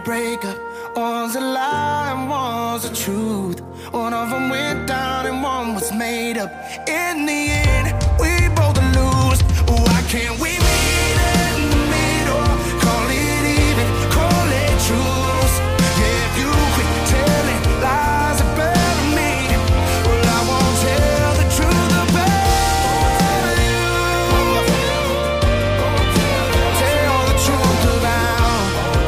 breakup. One's a lie and one's the truth. One of them went down and one was made up. In the end, we both lose. Why can't we meet in the middle? Call it even, call it truth. Yeah, if you quit telling lies about me, well, I won't tell the truth about you. Tell the truth about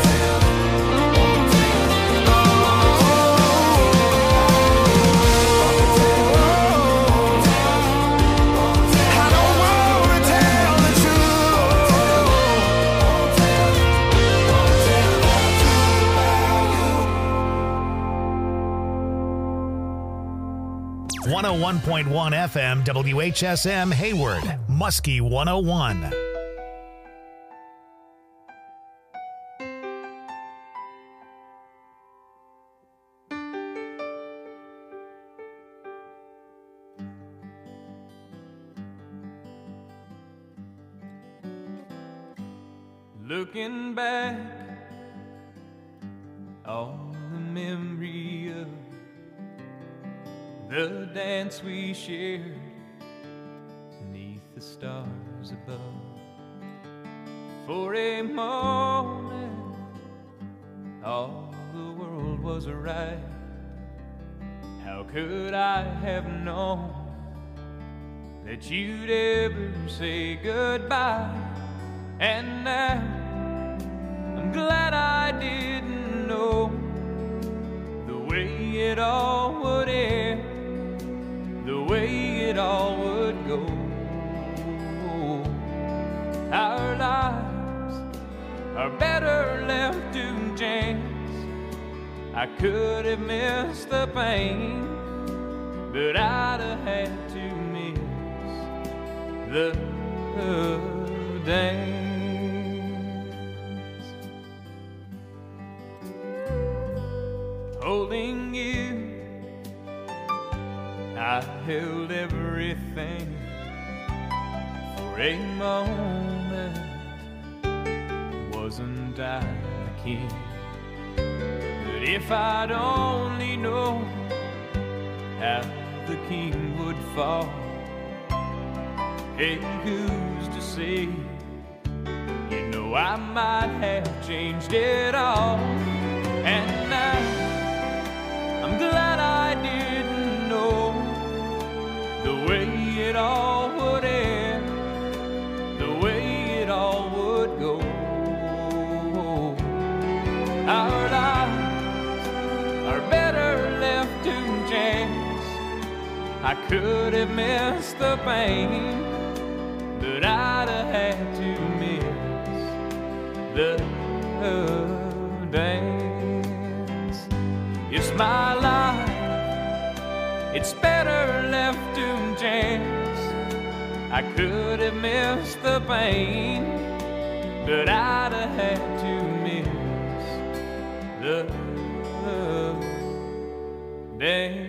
I don't wanna tell the truth. 101.1 FM WHSM Hayward, Muskie 101. Looking back on the memory of the dance we shared beneath the stars above. For a moment, all the world was right. How could I have known that you'd ever say goodbye? And now I'm glad I didn't know the way it all would end, the way it all would go. Our lives are better left to chance. I could have missed the pain, but I'd have had to miss the dance. Holding you, I held everything. For a moment, wasn't I the king? But if I'd only known how the king would fall, hey, who's to say? You know I might have changed it all. And now I'm glad I didn't know the way it all would end, the way it all would go. Our lives are better left to chance. I could have missed the pain, but I'd have had to miss the dance. It's my life, it's better left to chance. I could have missed the pain, but I'd have had to miss the dance.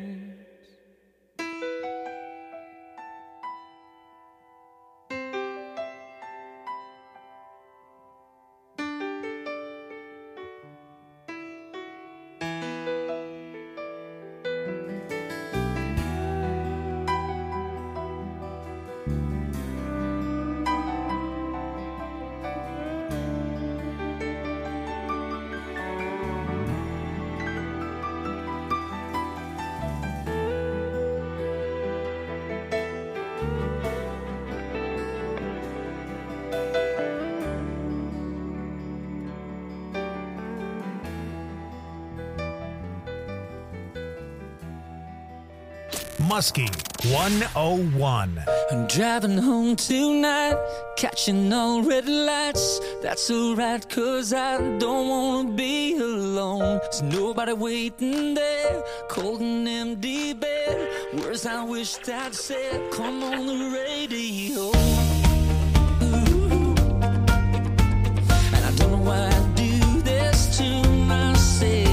Muskie 101. I'm driving home tonight, catching all red lights. That's alright, cause I don't wanna be alone. There's nobody waiting there, cold and empty bed. Words I wished I'd said, come on the radio. Ooh. And I don't know why I do this to myself.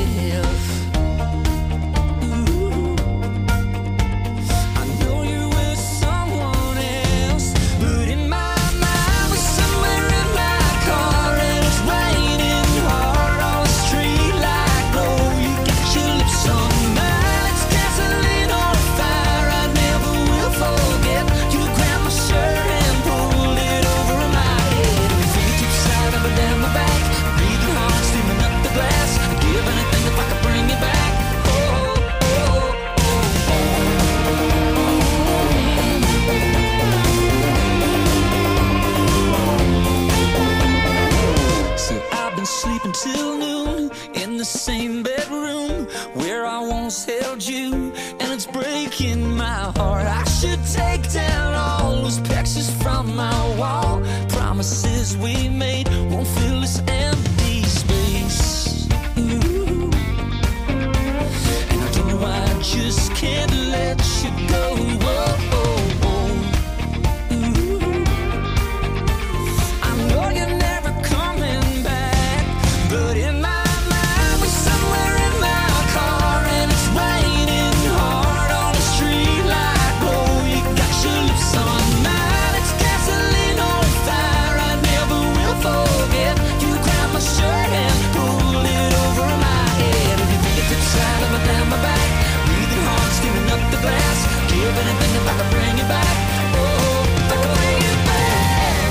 where I once held you, and it's breaking my heart. I should take down all those pictures from my wall. Promises we made won't fill this empty space. Ooh. And I don't know why I just can't let you go. Whoa, whoa, whoa. Ooh. I know you're never coming back, but in my mind we're somewhere in my car, and it's raining hard on the street like glow. You got your lips on mine, it's gasoline on fire. I never will forget. You grabbed my shirt and pulled it over my head, and you think it's inside of my down my back, breathing hard, steaming up the glass. Give anything if I can bring you back. Oh, if I can bring you back.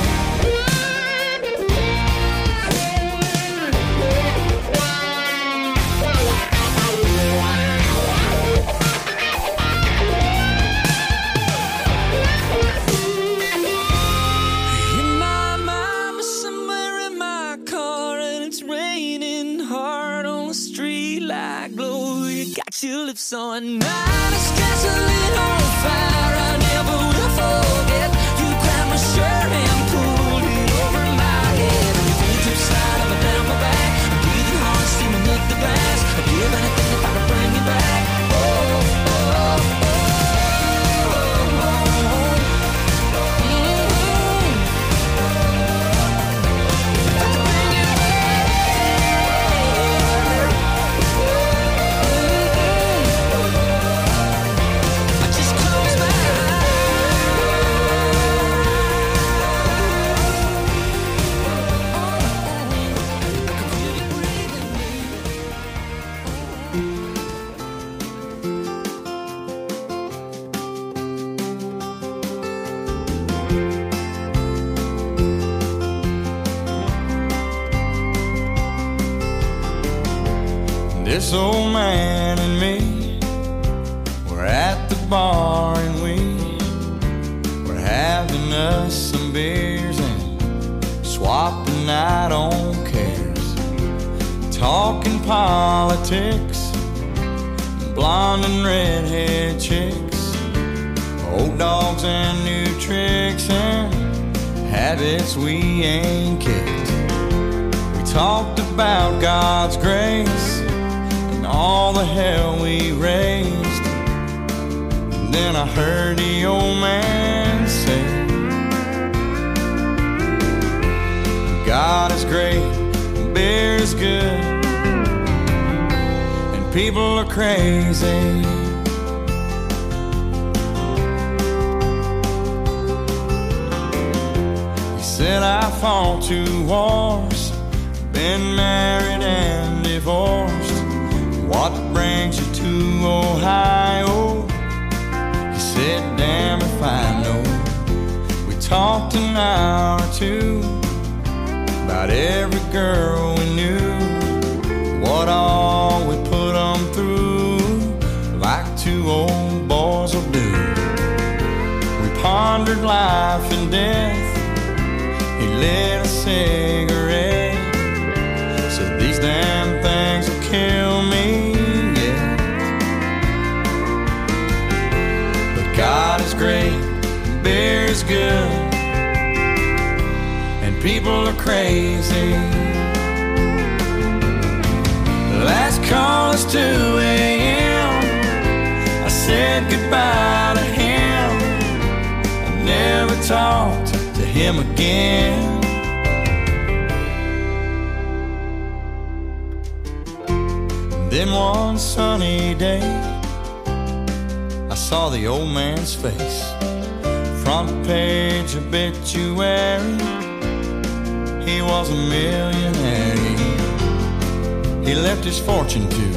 In my mind, we're somewhere in my car, and it's raining hard on the street like glow. You got your lips on mine, it's gasoline on fire. I never will forget. You grabbed my shirt and pulled it over my head, and you fingertips slide up and down my back. I'm breathing hard, steaming up the glass. I'd give anything if I could bring you back. Oh, oh, oh, oh, oh, oh. If I could bring you back. I just close my eyes. I can feel you breathing me. This old man and me were at the bar, and we were having us some beers and swapping out on cares, talking politics, blonde and redhead chicks, old dogs and new tricks, and habits we ain't kicked. We talked about God's grace and all the hell we raised. And then I heard the old man say, God is great, and beer is good, and people are crazy. He said, I fought 2 wars, been married and divorced. What brings you to Ohio? He said, damn if I know. We talked an hour or two about every girl we knew, what all we put them through, like 2 old boys will do. We pondered life and death. He lit a cigarette, said these damn things will kill me, yeah. But God is great, beer is good, and people are crazy. Last call is 2 a.m. I said goodbye to him. I never talked to him again. Then one sunny day, I saw the old man's face, front page obituary. He was a millionaire. He left his fortune to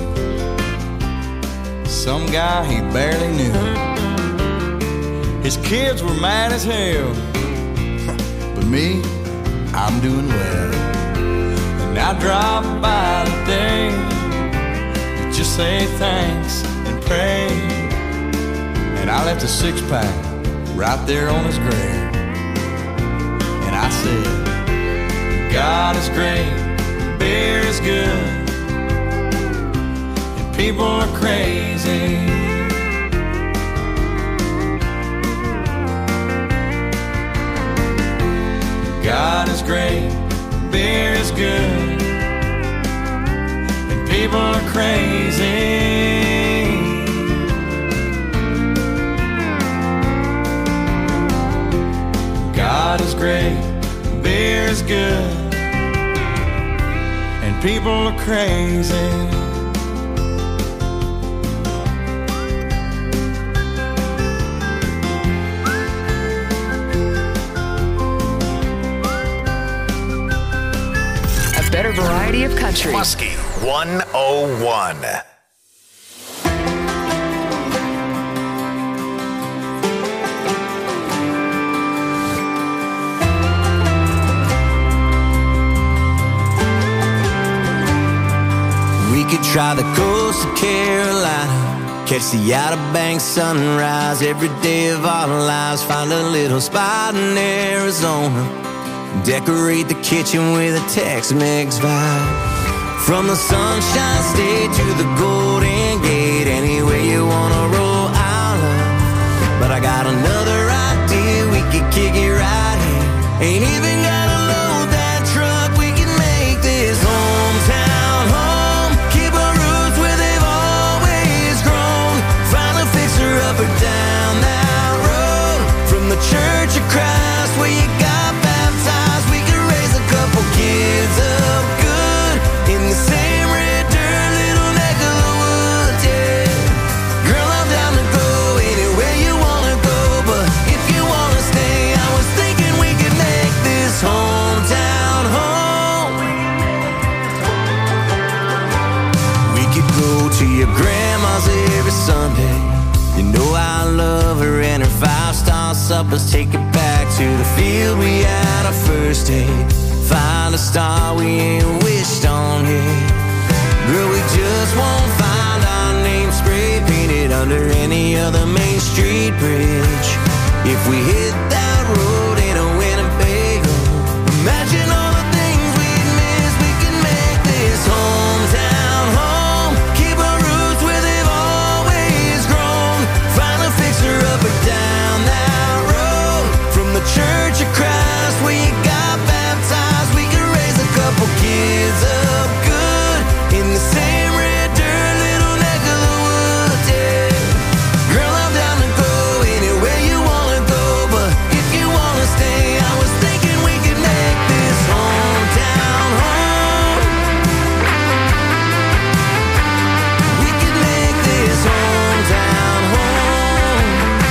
some guy he barely knew. His kids were mad as hell, but me, I'm doing well. And I dropped by today to just say thanks and pray. And I left a 6-pack right there on his grave. And I said, God is great, beer is good, people are crazy. God is great, beer is good, and people are crazy. God is great, beer is good, and people are crazy. Better variety of country. Muskie 101. We could try the coast of Carolina, catch the Outer Banks sunrise every day of our lives, find a little spot in Arizona, decorate the kitchen with a Tex-Mex vibe. From the Sunshine State to the Golden Gate, anywhere you wanna roll, I'll love. But I got another idea, we could kick it right here. Ain't even gotta load that truck, we can make this hometown home. Keep our roots where they've always grown. Find a fixer-upper down that road. From the Church of Christ where you got baptized, we could raise a couple kids up good in the same red dirt, little neck of the woods, yeah. Girl, I'm down to go anywhere you wanna go, but if you wanna stay, I was thinking we could make this hometown home. We could go to your grandma's every Sunday. You know I love her and her 5-star suppers. Take it back to the field we had our first date. Find a star we ain't wished on yet. Girl, we just won't find our name spray painted under any other Main Street bridge. If we hit that road in a Winnebago, imagine all the things we'd miss. We can make this hometown home. Keep our roots where they've always grown. Find a fixer-upper down that road. From the Church of Christ where you got baptized, we can raise a couple kids up good in the same red dirt, little neck of the woods, yeah. Girl, I'm down to go anywhere you wanna go, but if you wanna stay, I was thinking we could make this hometown home. We could make this hometown home.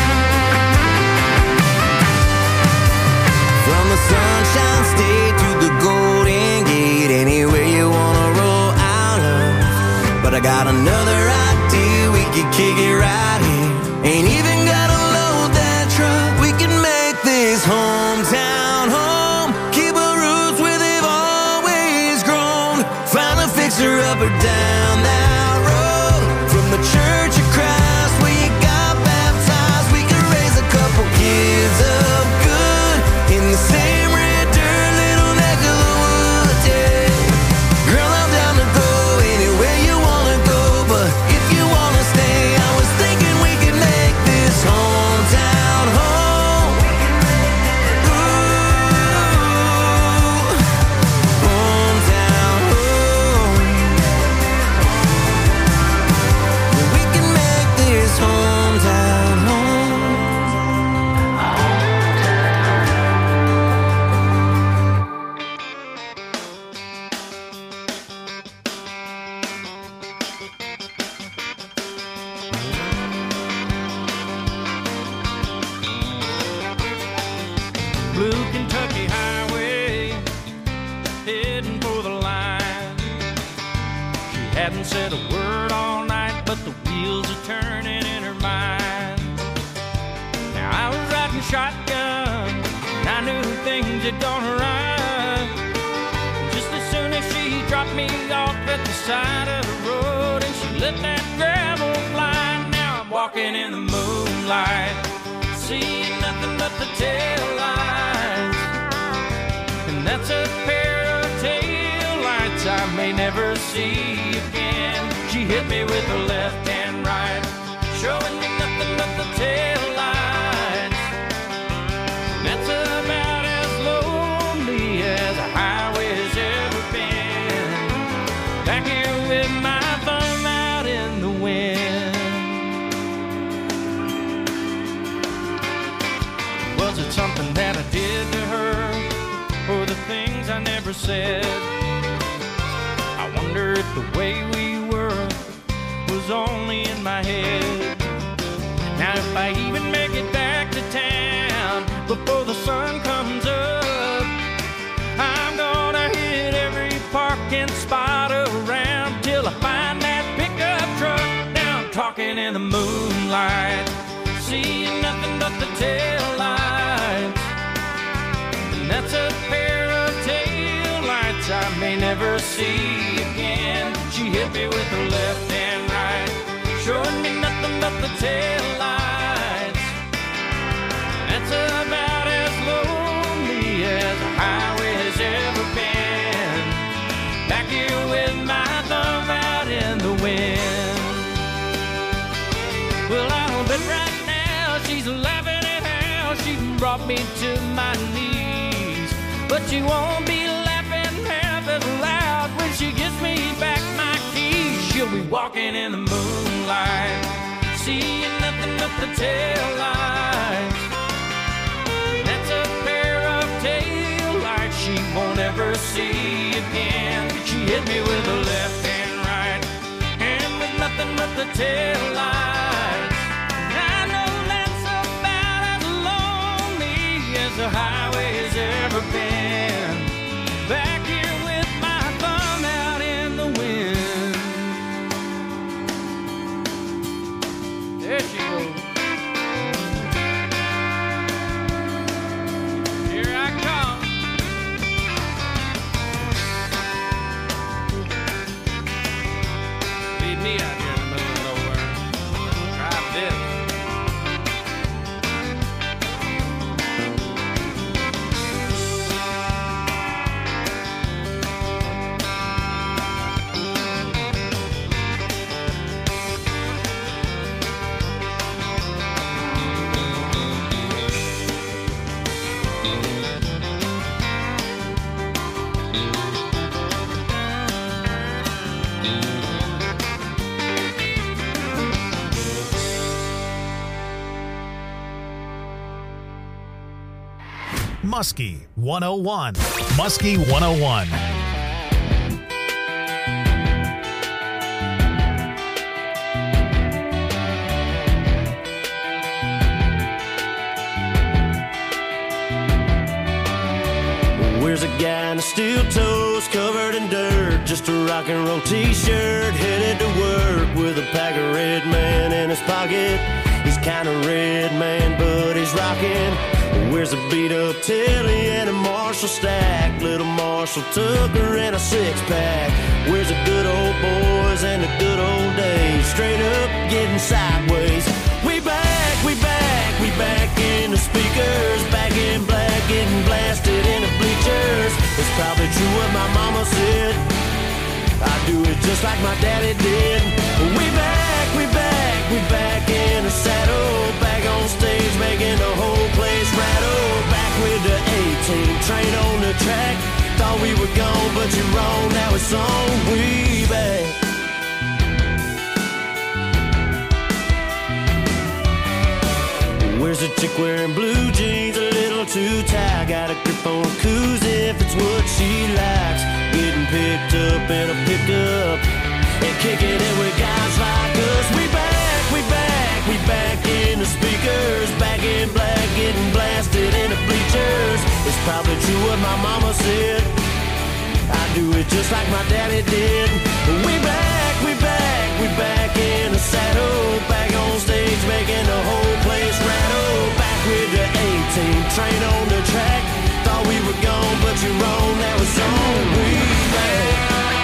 From the Sunshine State to the Golden Gate, anywhere you wanna roll, I'll love. But I got another idea, we could kick it right here. Ain't even gotta load that truck, we can make this hometown home. Keep our roots where they've always grown. Find a fixer-upper down that road. From the Church of Christ where you got baptized, we can raise a couple kids up good in the same red dirt, little neck of the woods, yeah. Girl, I'm down to go anywhere you wanna go, but if you wanna stay, I was thinking we could make this hometown home. Ooh, hometown home. We can make this hometown home. Blue Kentucky Highway, heading for the line. She hadn't said a word all night, but the wheels are turning in her mind. Now I was riding shotgun, and I knew things had gone right. Just as soon as she dropped me off at the side of the road, and she let that gravel fly. Now I'm walking in the moonlight, seeing nothing but the tail lights. And that's a pair of tail lights I may never see again. She She hit me with her left and right, showing me nothing but the tail lights. That's about as lonely as a highway's ever been. Back here with my thumb out in the wind. Was it something that I did to her, or the things I never said? I wonder if the way we were was only in my head. Now if I even make it back to town before the sun comes up, I'm gonna hit every parking spot around till I find that pickup truck. Now I'm talking in the moonlight, seeing nothing but the tail lights. And that's a pair of tail lights I may never see again. She hit me with her left and right, showing me nothing but the tail lights. That's about as lonely as a highway has ever been. Back here with my thumb out in the wind. Well, I don't bet right now she's laughing at how she brought me to my knees, but she won't be laughing half as loud when she gives me back my keys. She'll be walking in the moonlight, seeing nothing but the tail lights. That's a pair of tail lights she won't ever see again. She hit me with her left and right, and with nothing but the tail lights. I know that's about as lonely as the highway has ever been. Back here with my thumb out in the wind. There she goes. Here I come. Leave me out here in the middle of nowhere. Try this. Muskie 101. Muskie 101. Where's a guy in a steel toes covered in dirt, just a rock and roll t-shirt, headed to work with a pack of Red Man in his pocket. He's kind of red man, but he's rocking. Where's a beat up Tilly and a Marshall stack, little Marshall Tucker and a six-pack. Where's the good old boys and the good old days, straight up getting sideways. We back, we back, we back in the speakers, back in black, getting blasted in the bleachers. It's probably true what my mama said, I do it just like my daddy did. We back, we back, we back in the saddle, back on stage making the whole place rattle. Back with the A-team, train on the track. Thought we were gone, but you're wrong, now it's on. We back. Where's a chick wearing blue jeans, a little too tight? Got a grip on a koozie if it's what she likes. Getting picked up in a pickup and kicking it with guys like us. We back, we back, we back in the speakers, back in black, getting blasted in the bleachers. It's probably true what my mama said, I do it just like my daddy did. We back, we back, we back in the saddle, back on stage making the whole place rattle. Back with the A-team, train on the track. Thought we were gone, but you're wrong, now it's on. We back.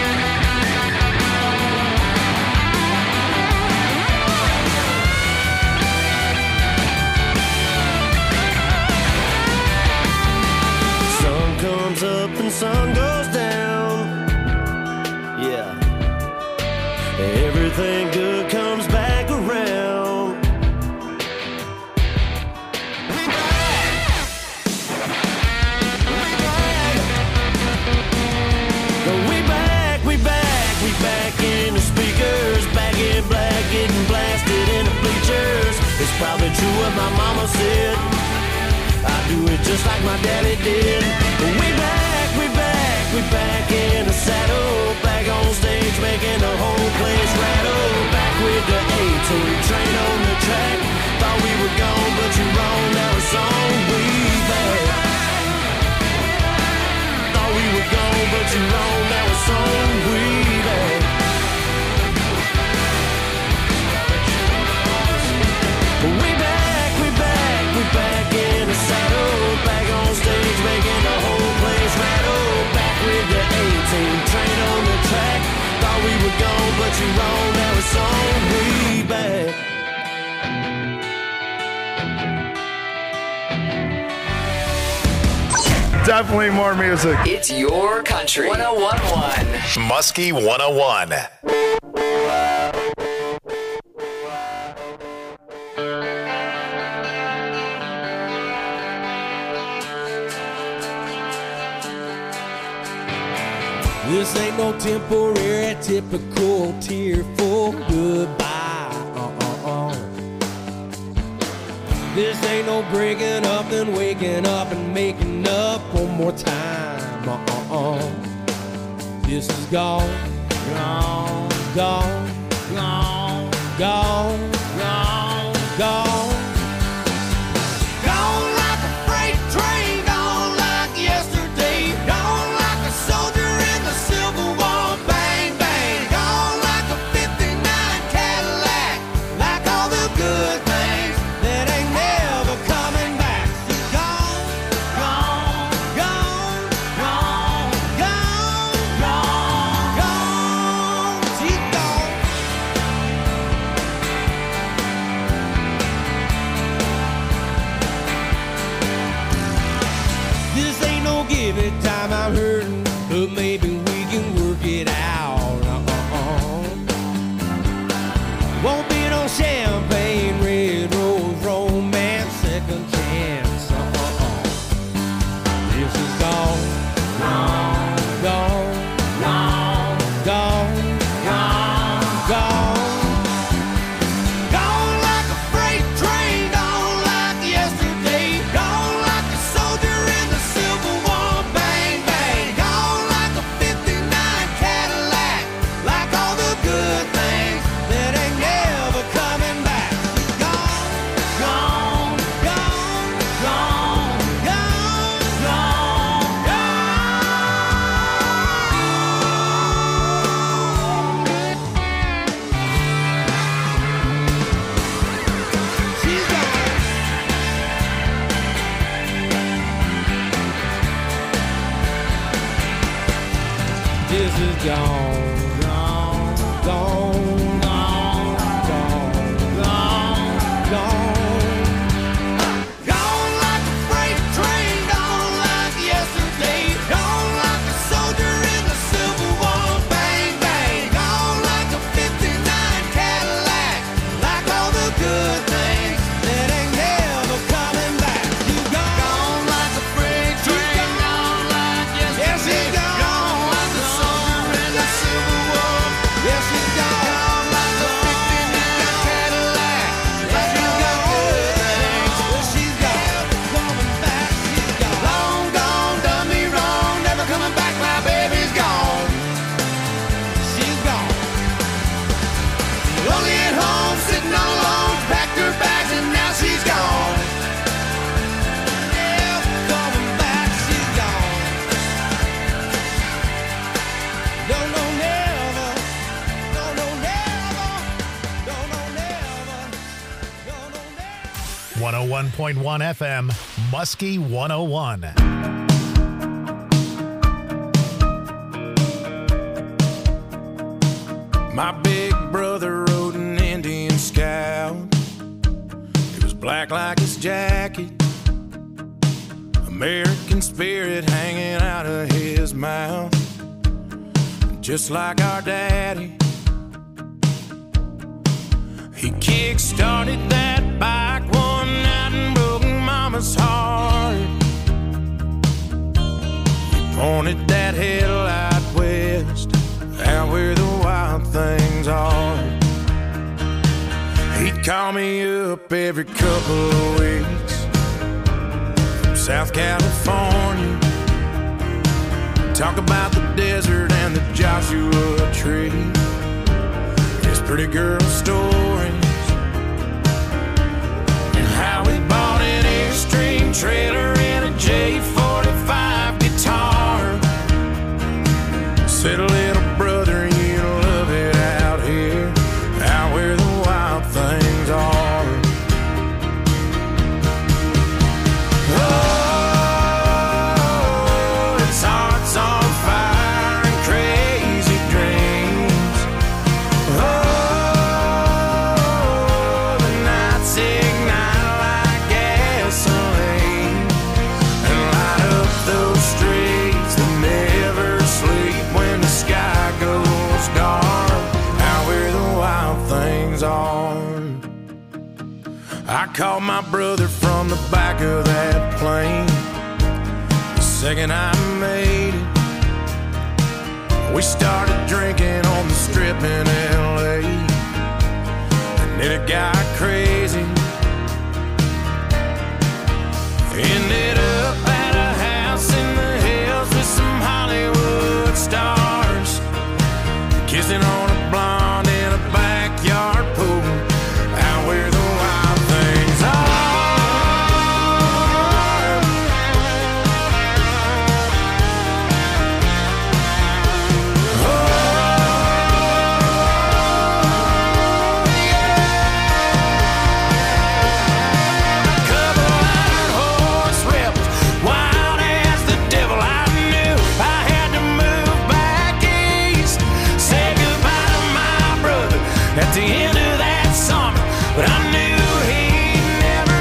Sun comes up and sun goes down. Yeah. really true what my mama said. I do it just like my daddy did. We back in the saddle, back on stage making the whole place rattle. Back with the A-Team, train on the track. Thought we were gone, but you're wrong. Now it's on. We back. Thought we were gone, but you're wrong. Now it's on. We back. We back in the saddle, back on stage making the whole place rattle. Back with the A-Team, train on the track. Thought we were gone, but you're wrong. Now it's on. We back. Definitely more music. It's your country. 101.1. Muskie 101. This ain't no temporary, typical tearful goodbye. This ain't no breaking up, then waking up and making up one more time. This is gone, gone, gone, gone, gone, gone, gone. Gone like a freight train, gone like yesterday, gone like a soldier in the Civil War. Bang, bang, gone like a 59 Cadillac, like all the good things that ain't never coming back. Gone, gone, gone, gone, gone, gone, gone. She's gone. This ain't no give it time, I'm hurting, but maybe we can work it out. Won't be no champagne, red rose, romance, second chance. This is gone, gone, gone, gone, gone, gone, gone. Gone like a freight train, gone like yesterday, gone like a soldier in the Civil War. Bang, bang, gone like a 59 Cadillac, like all the good things that ain't never coming back. Gone, gone, gone, gone, gone, gone, gone. She's gone. This is gone, gone, gone, gone, gone, gone, gone. Gone like a freight train, gone like yesterday, gone like a soldier in the Civil War. Bang, bang, gone like a 59 Cadillac, like all the good things that ain't never coming back. You gone like a freight train, gone like yesterday, gone like a soldier in the Civil War. Yes, she's gone like a 59 Cadillac, like all the good things. Well, she's gone, coming back. She's gone. Long gone, done me wrong, never coming back. My baby's gone. She's gone. Lonely at home, sitting all alone, packed her bags and now she's gone. Yeah, coming back. She's gone. No, no, never. No, no, never. No, no, never. No, no, never. 101.1 FM, Muskie 101. My big brother rode an Indian Scout. It was black like his jacket, American spirit hanging out of his mouth. Just like our daddy, he kick-started that bike one night and broke Mama's heart. He pointed that headlight west, out where the wild things are. He'd call me up every couple of weeks from South California, talk about the desert and the Joshua Tree, his pretty girl stories, and how he bought an Airstream trailer and a J45 guitar. Said, little brother, you'll love it out here, out where the wild things are. Oh, it's hearts on fire and crazy dreams. Oh, the nights ignite like gasoline and light up those streets that never sleep when the sky goes dark, out where the wild things are. I called my brother from the back of that plane the second I made it. We started drinking on the strip in L.A. and then it got crazy. Ended up at a house in the hills with some Hollywood stars, kissing on a blonde in a backyard pool, out where the wild things are. Oh, yeah. Couple iron horse rebels, wild as the devil. I knew I had to move back east, say goodbye to my brother at the end of that summer, but I knew he'd never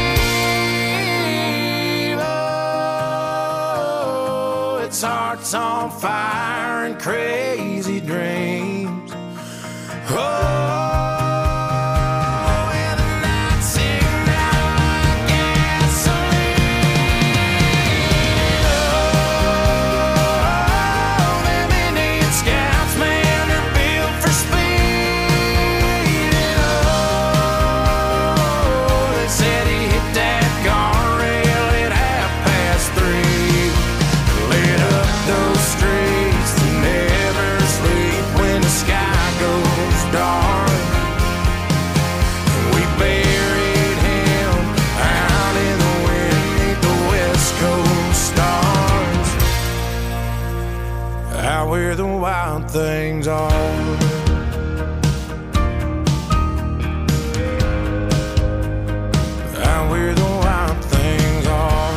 leave. Oh, it's hearts on fire and crazy dreams. Oh, and the nights ignite like gasoline. Oh, them Indian scouts, man, they're built for speed. Oh, they said he hit that guardrail at 3:30, lit up those streets that never sleep when the sky goes dark. We buried him out in the wind beneath the West Coast stars, out where the wild things are. Out where the wild things are.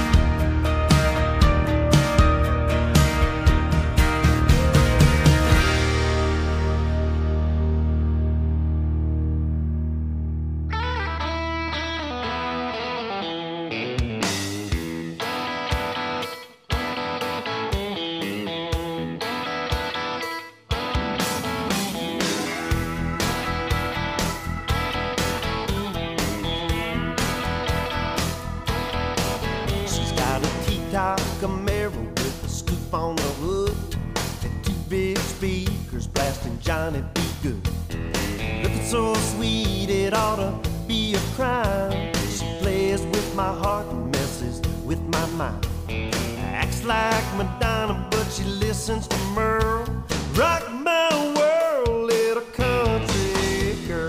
She's got a T-top Camaro with a scoop on the hood and two big speakers blasting Johnny B. Good. Looking so sweet it ought to be a crime. She plays with my heart and messes with my mind. Acts like Madonna, but she listens to Merle. Rock my world, little country girl.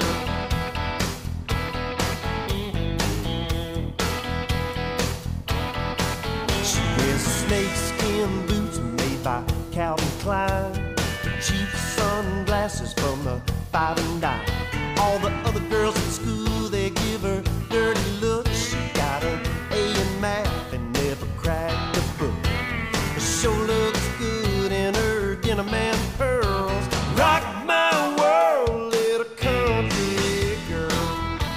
She wears snakeskin boots made by Calvin Klein, cheap sunglasses from the 5 and dime. All the other girls at school, they give her dirty looks. She got her A in math and never cracked a book. Her show looks good in her Gentleman pearls. Rock my world, little country girl.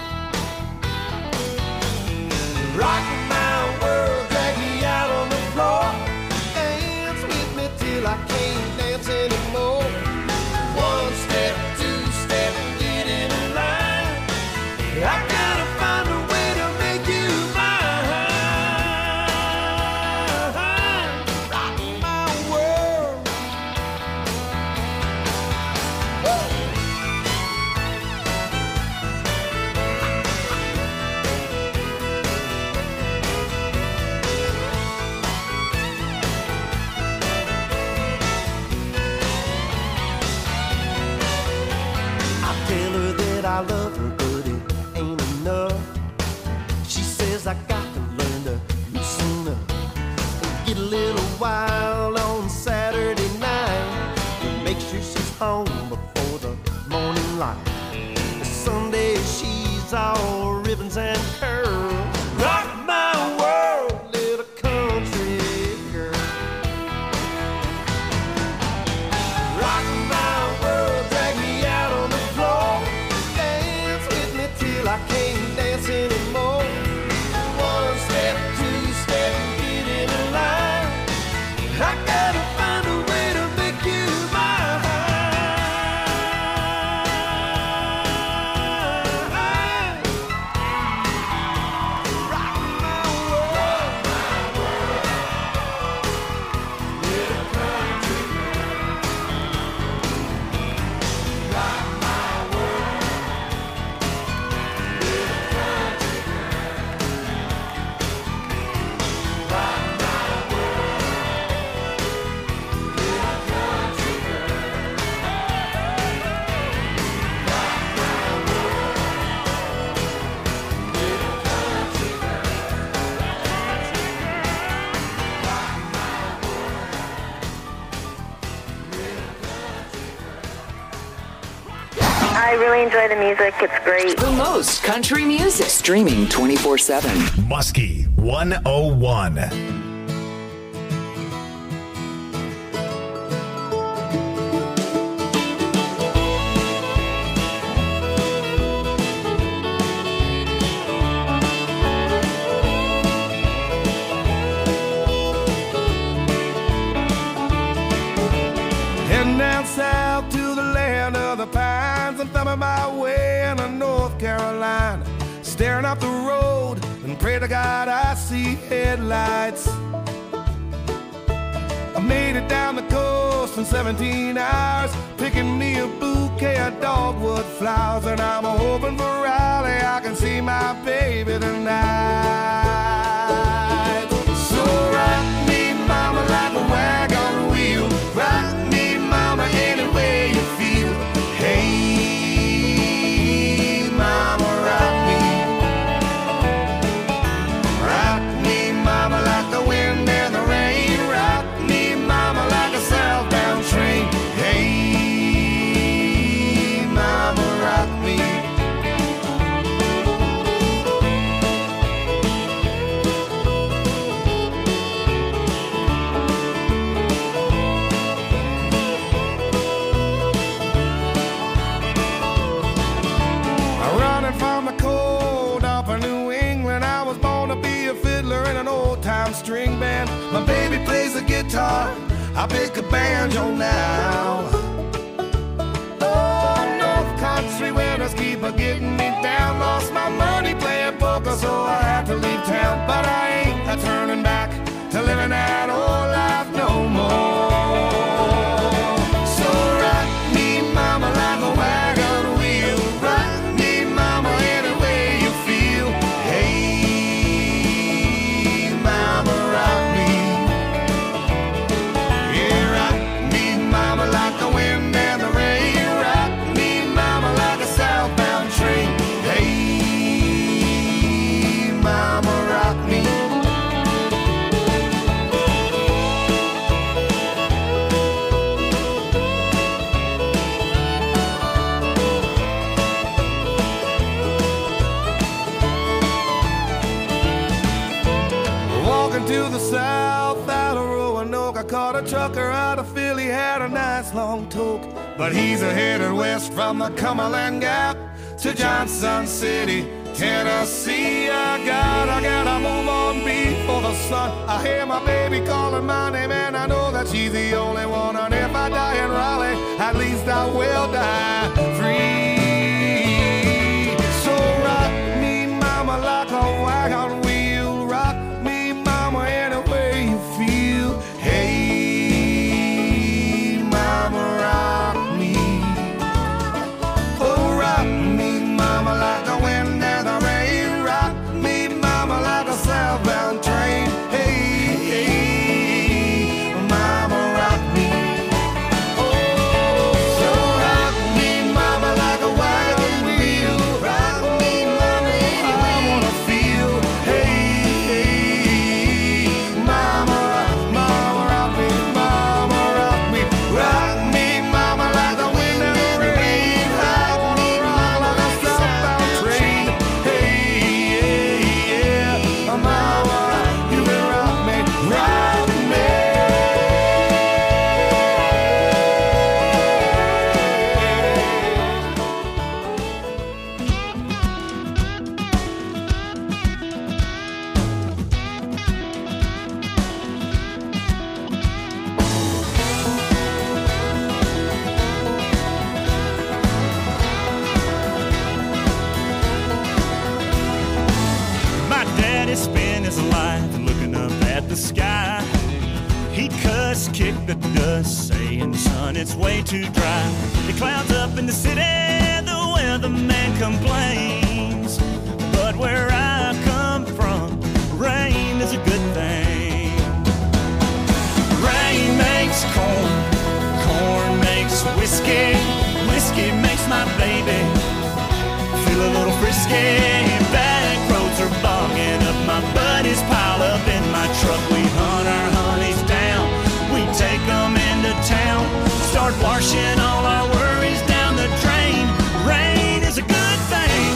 Rock my world, drag me out on the floor. Dance with me till I can't dance anymore. One step, two step, get in a said I love her, but it ain't enough. She says I got to learn to loosen up, get a little wild on Saturday night, and make sure she's home before the morning light. Sunday she's all ribbons and curls. Rock my world, little country girl. Rock my world, drag me out on the floor. Dance with me till I can't dance anymore. One step, two step, get in a line. I gotta find a way to make you mine. Rock my world, little country girl. Rock my world, little country girl. Rock my world, little country girl. Rock my world, little country girl. I really enjoy the music. It's great. The most country music. Streaming 24/7. Muskie 101. Heading down south to the land of the pines and thumbing my way into North Carolina. Staring up the road and pray to God I see headlights. I made it down the coast in 17 hours, picking me a bouquet of dogwood flowers, and I'm hoping for Raleigh I can see my baby tonight. So rock me, mama, like a wagon wheel. Rock me, mama, any way you feel. Hey, mama, rock me. Rock me, mama, like the wind and the rain. Rock me, mama, like a southbound train. Hey, mama, rock me. Running from the cold up in New England, I was born to be a fiddler in an old-time string band. My baby plays the guitar, I pick a banjo now. Oh, North Country winters keep a getting me down. Lost my money playing poker, so I had to leave town. But I ain't a turning back to living that old life no more. So rock me, mama, like a wagon wheel. Rock me, mama, any way you feel. Hey, mama, rock me. Yeah, rock me, mama, like the wind and the rain. Rock me, mama, like a southbound train. Hey, mama, rock me. Walking to the south out of Roanoke, I caught a trucker out of Philly, had a nice long toke. But he's headed west from the Cumberland Gap to Johnson City, Tennessee. I gotta move on before the sun. I hear my baby calling my name, and I know that she's the only one. And if I die in Raleigh, at least I will die free. So rock me, mama, like a wagon wheel. Rock me, mama, any way you feel. Hey, mama, rock me. Oh, rock me, mama, like the wind and the rain. Rock me, mama, like a southbound train. Hey, hey, mama, rock me. Oh, so rock me, mama. the sky. He'd cuss, kick the dust, saying, son, it's way too dry. It clouds up in the city, the weatherman complains. But where I come from, rain is a good thing. Rain makes corn, corn makes whiskey, whiskey makes my baby feel a little frisky. Back roads are bogging up, my buddies pile up in my truck. We hunt our honeys down, we take them into town, start washing all our worries down the drain. Rain is a good thing.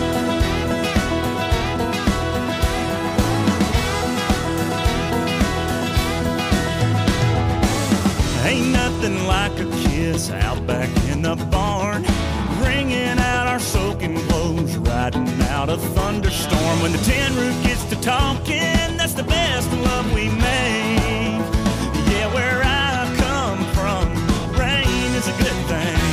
Ain't nothing like a kiss out back in the barn, wringing out our soaking clothes, riding out a thunderstorm. When the tin roof gets to talking, that's the best love we make. Yeah, where I come from, rain is a good thing.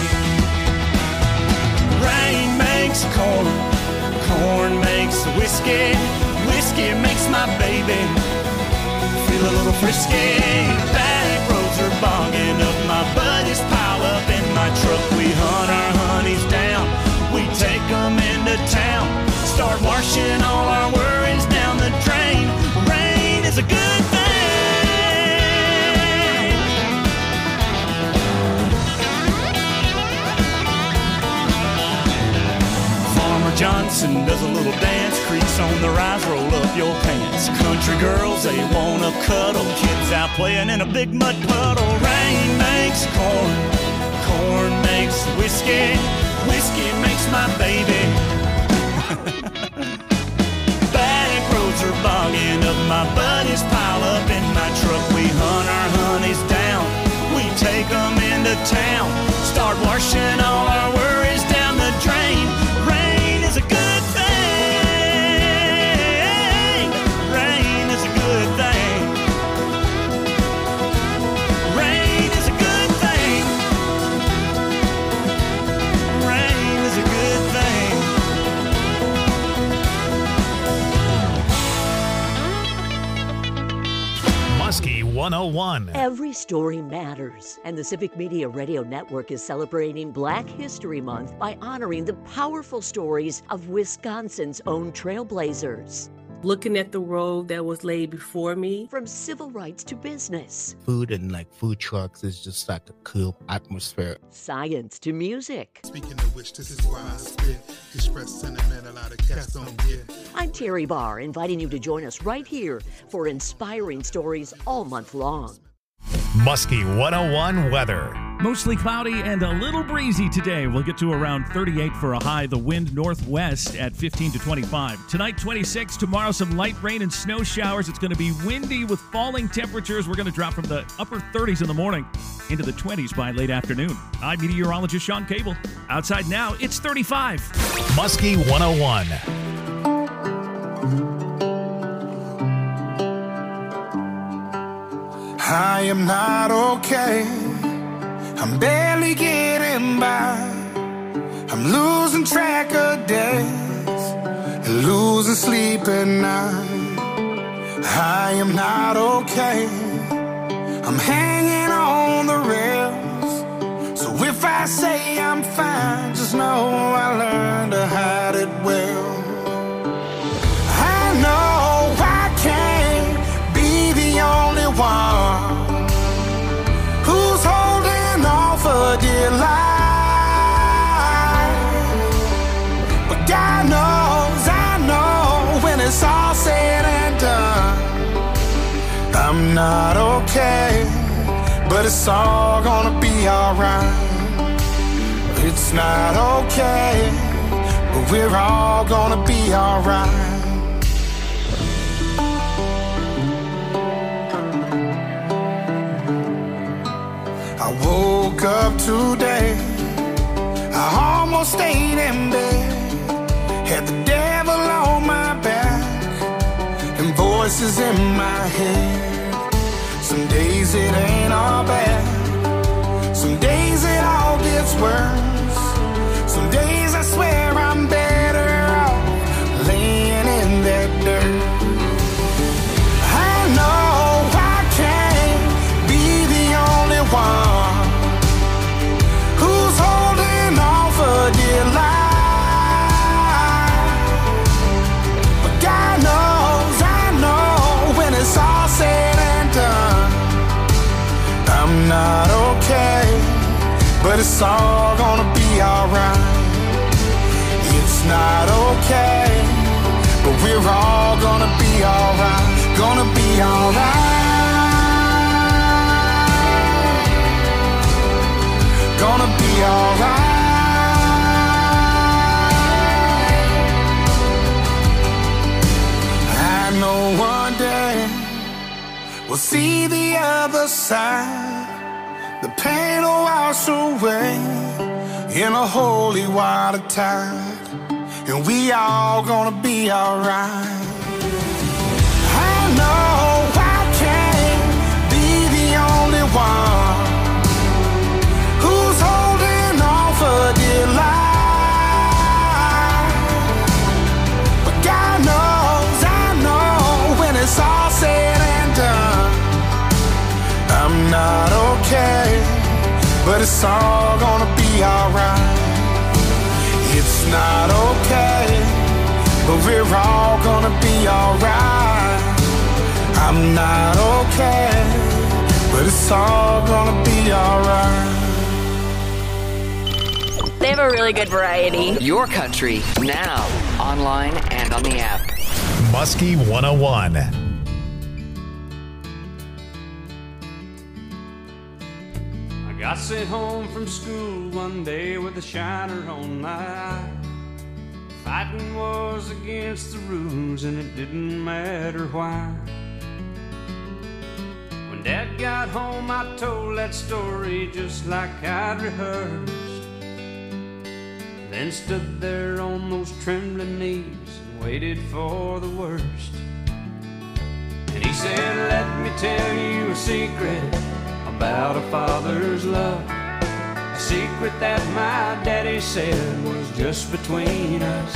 Rain makes corn, corn makes whiskey, whiskey makes my baby feel a little frisky. Back roads are bogging up, my buddies pile up in my truck. We hunt our honeys down, we take them into town, start washing all our worries down the drain. Rain is a good thing. Farmer Johnson does a little dance, crease on the rise, roll up your pants. Country girls, they wanna cuddle, kids out playing in a big mud puddle. Rain makes corn, corn makes whiskey, whiskey makes my baby. Back roads are bogging up, my buddies pile up in my truck. We hunt our honeys down, we take them into town, start washing all our worries down the drain. Rain is a good thing. Rain is a good thing. Rain is a good thing. Rain is a good thing. Muskie 101. Every story matters, and the Civic Media Radio Network is celebrating Black History Month by honoring the powerful stories of Wisconsin's own trailblazers. Looking at the road that was laid before me. From civil rights to business. Food and like food trucks is just like a cool atmosphere. Science to music. Speaking of which, this is why I spit. Express sentiment a lot of cats don't get. I'm Terry Barr, inviting you to join us right here for inspiring stories all month long. Muskie 101 weather. Mostly cloudy and a little breezy today. We'll get to around 38 for a high. The wind northwest at 15 to 25. Tonight, 26. Tomorrow, some light rain and snow showers. It's going to be windy with falling temperatures. We're going to drop from the upper 30s in the morning into the 20s by late afternoon. I'm meteorologist Sean Cable. Outside now, it's 35. Muskie 101. I am not okay. I'm barely getting by. I'm losing track of days and losing sleep at night. I am not okay. I'm hanging on the rails. So if I say I'm fine, just know I learned to hide it well. I know I can't be the only one who's holding on for dear life. But God knows, I know, when it's all said and done, I'm not okay, but it's all gonna be alright. It's not okay, but we're all gonna be alright. I woke up today, I almost stayed in bed, had the devil on my back and voices in my head. Some days it ain't all bad, some days it all gets worse. Some days I swear I'm better off laying in that dirt. I know but it's all gonna be alright. It's not okay, but we're all gonna be alright. Gonna be alright. Gonna be alright. I know one day we'll see the other side. The pain will wash away in a holy water tide, and we all gonna be alright. I know I can't be the only one who's holding on for dear life, but God knows, I know, when it's all said and done, I'm not okay, but it's all gonna be alright. It's not okay, but we're all gonna be alright. I'm not okay, but it's all gonna be alright. They have a really good variety. Your country, now, online and on the app. Muskie 101. I got sent home from school one day with a shiner on my eye. Fighting was against the rules and it didn't matter why. When Dad got home I told that story just like I'd rehearsed. Then stood there on those trembling knees and waited for the worst. And he said, let me tell you a secret about a father's love. A secret that my daddy said was just between us.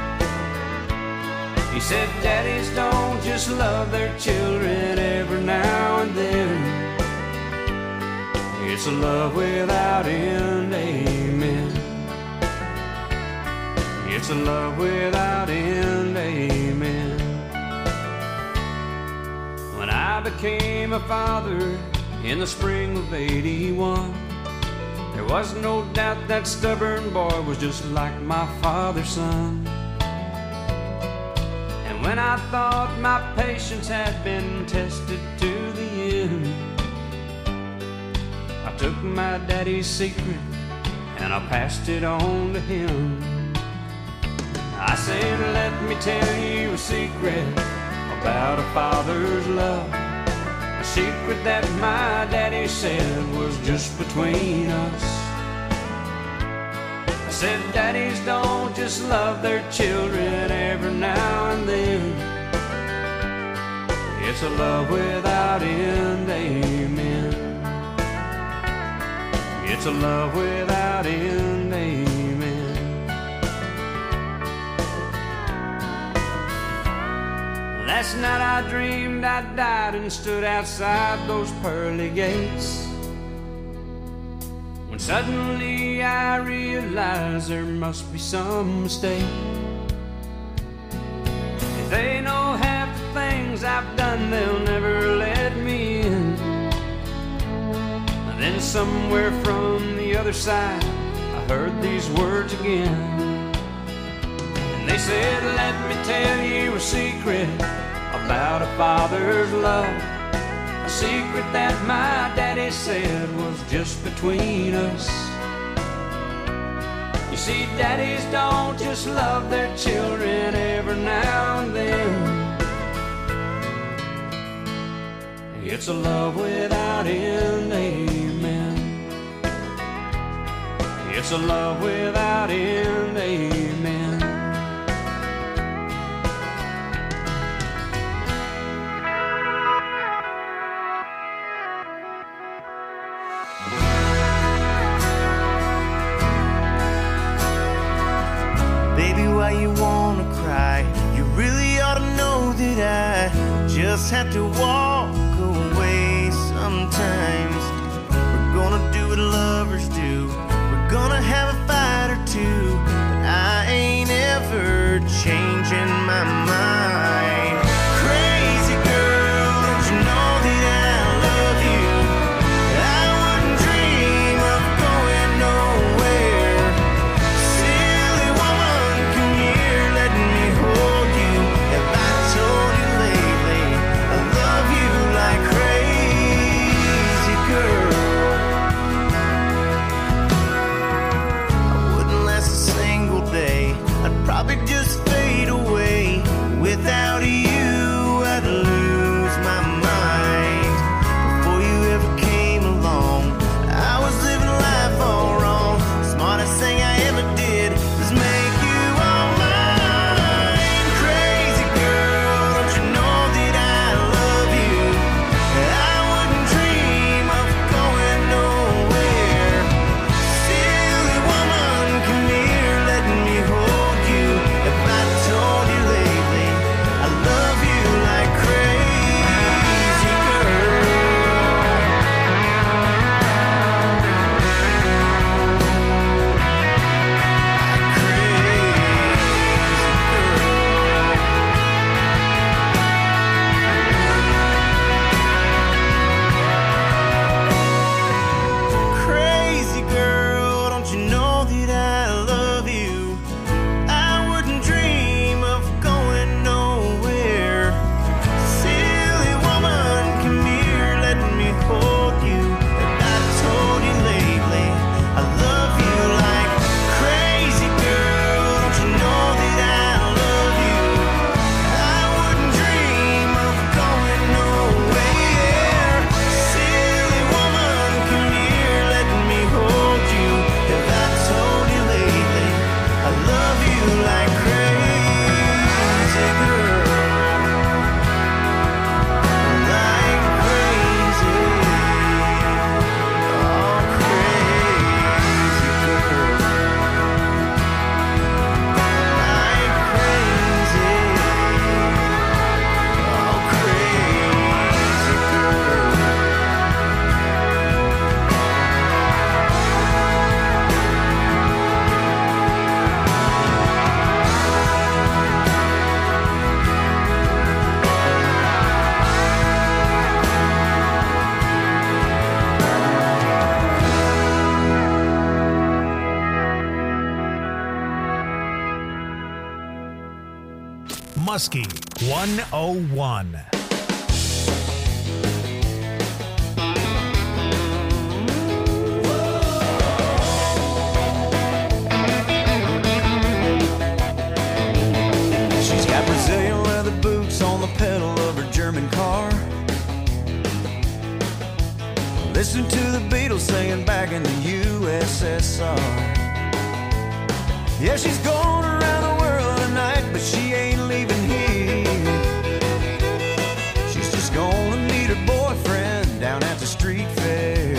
He said, daddies don't just love their children every now and then. It's a love without end, amen. It's a love without end, amen. When I became a father in the spring of '81, there was no doubt that stubborn boy was just like my father's son. And when I thought my patience had been tested to the end, I took my daddy's secret and I passed it on to him. I said, let me tell you a secret about a father's love. A secret that my daddy said was just between us. I said, daddies don't just love their children every now and then. It's a love without end, amen. It's a love without end, amen. Last night I dreamed I died and stood outside those pearly gates, when suddenly I realized there must be some mistake. If they know half the things I've done, they'll never let me in. And then somewhere from the other side I heard these words again. They said, let me tell you a secret about a father's love. A secret that my daddy said was just between us. You see, daddies don't just love their children every now and then. It's a love without end, amen. It's a love without end, amen. Why you wanna cry? You really ought to know that I just have to walk away sometimes. We're gonna do what lovers do. We're gonna have a fight or two, but I ain't ever changing my mind. Crazy girl, don't you know that I love you? I wouldn't dream of going no just fade away. Without you, I'd lose my mind. Before you ever came along, I was living life all wrong. Smartest thing I ever did was make you all mine. Crazy girl, don't you know that I love you? I wouldn't dream of going nowhere. Silly woman, come here, let me hold you. If I told you lately I love you like crazy girl. Crazy girl, don't you know that I love you? I wouldn't dream of going nowhere. Silly woman, come here, let me hold you. If I told you lately I love you like crazy girl, don't you know that I love you? I wouldn't dream of going nowhere. Silly woman, come here, let me hold you. If I told you lately I love you like crazy girl, like crazy, oh crazy girl, like crazy, oh crazy girl. Muskie 101. She's got Brazilian leather boots on the pedal of her German car. Listen to the Beatles singing back in the USSR. Yeah, she's going around the world tonight, but she ain't leaving here. She's just gonna meet her boyfriend down at the street fair.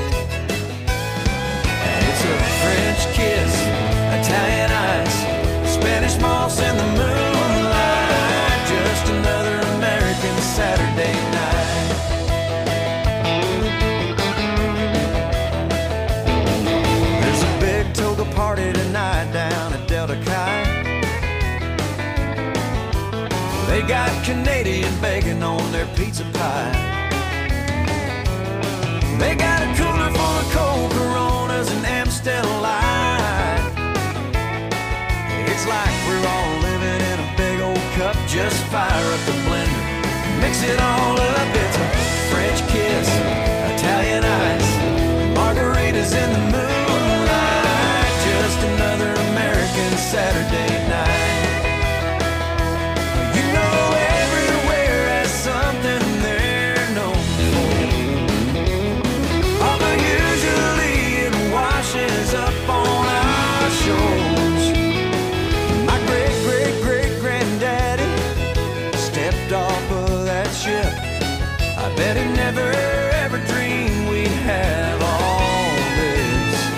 And it's a French kiss, Italian ice, Spanish moss in the moonlight, just another American Saturday night. There's a big toga party tonight down at Delta Chi. They got Canadian bacon on their pizza pie. They got a cooler full of cold Coronas and Amstel Light. It's like we're all living in a big old cup. Just fire up the blender, mix it all up. It's a French kiss, Italian ice, margaritas in the moonlight, just another American Saturday night. You know everywhere has something they're known for, although usually it washes up on our shores. My great-great-great-granddaddy stepped off of that ship. I bet he never ever dreamed we'd have all this.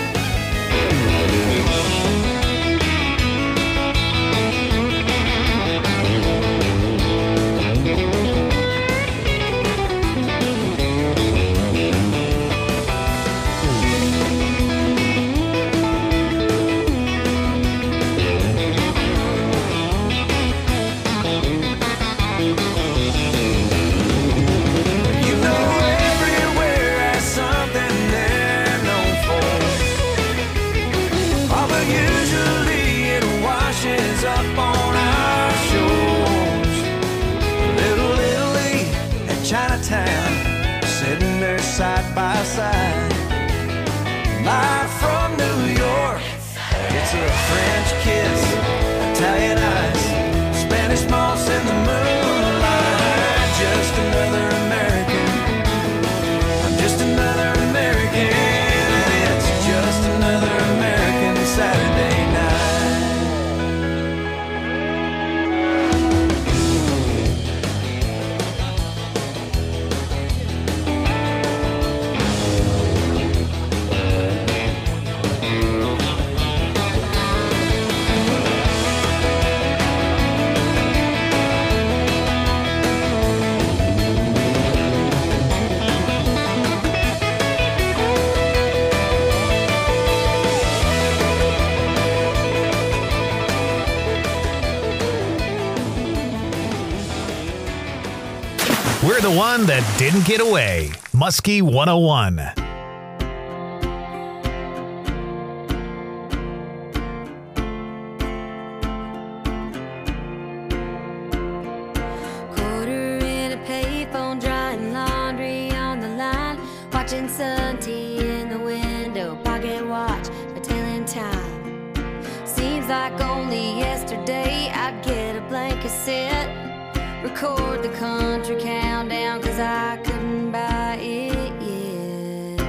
We're the one that didn't get away. Muskie 101. Quarter in a payphone, drying laundry on the line, watching Sun Tea in the window, pocket watch, a telling time. Seems like only yesterday I'd get a blank cassette, record the country countdown, cause I couldn't buy it yet.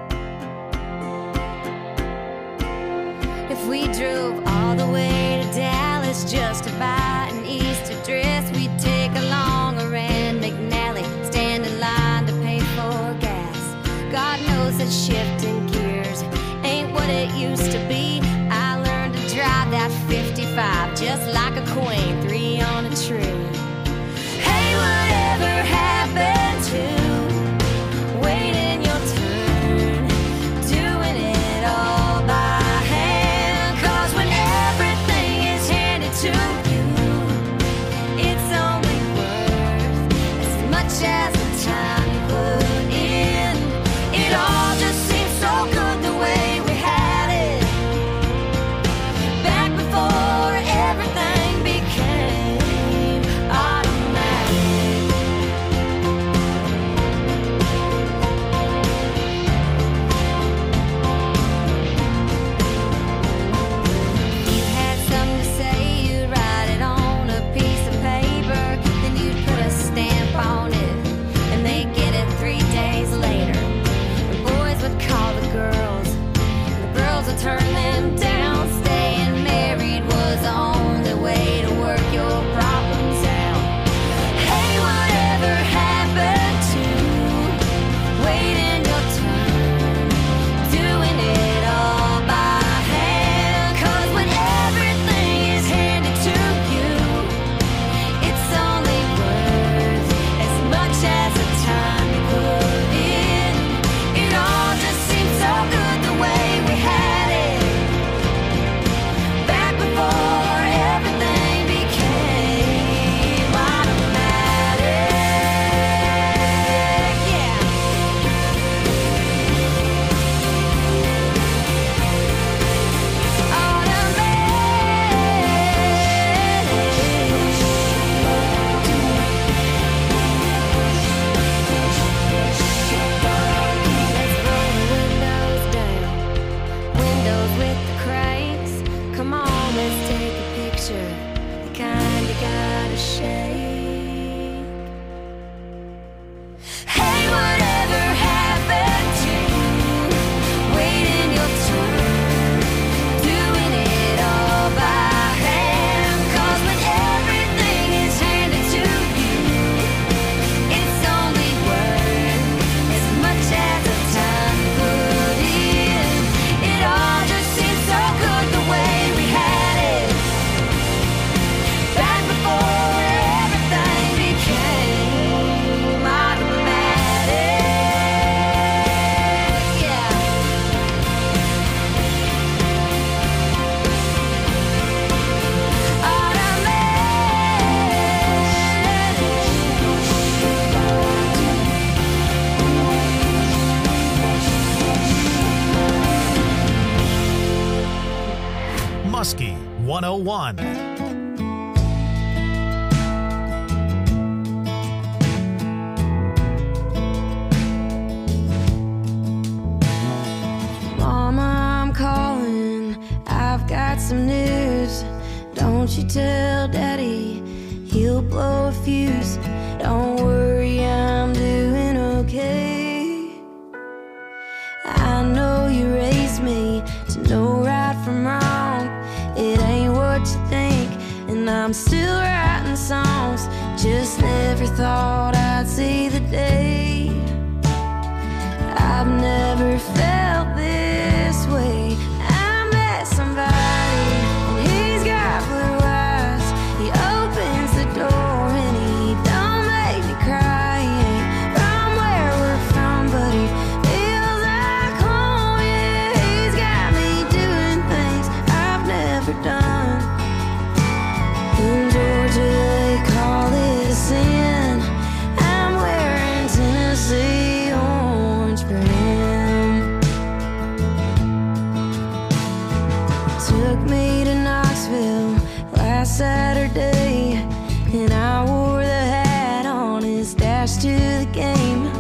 If we drove all the way to Dallas just to buy an Easter dress, we'd take along a Rand McNally, stand in line to pay for gas. God knows that shifting gears ain't what it used to be. I learned to drive that 55 just like a queen, 3 on a tree. Hey, whatever happened to waiting your turn, doing it all by hand? 'Cause when everything is handed to you, it's only worth as much as the time you put in. It all just seems so good the way we had it back before everything became automatic. You had something to say, you'd write it on a piece of paper, then you'd put a stamp on it, and they'd get it 3 days later. The boys would call the girls, and the girls would turn them down. Staying married was the only way to work your problems out. Hey, whatever happened to waiting your turn, doing it all by hand? 'Cause when everything is handed to you, it's only worth as much as the time you put in. It all just seems so good the way we had it back before everything became automatic. Yeah. Windows with the cranks. Come on, let's take a picture. The kind you gotta shake. Hey, whatever happened to waiting your turn, doing it all by hand? 'Cause when everything is handed to you, it's only worth as much as the time you put in. It all just seems so good the way we had it back before everything became automatic. Yeah. Muskie 101. Mama, I'm calling. I've got some news. Don't you tell Daddy, he'll blow a fuse. Don't worry, I'm doing okay. I know you raised me to know right from wrong. It ain't what you think, and I'm still writing songs. Just never thought I'd see the day. I've never felt this way. I met somebody, and he's got blue eyes. He opens the door and he don't make me cry. He ain't from where we're from, but he feels like home. Yeah, he's got me doing things I've never done. In Georgia they call it a sin. I'm where day, and I wore the hat on his dash to the game.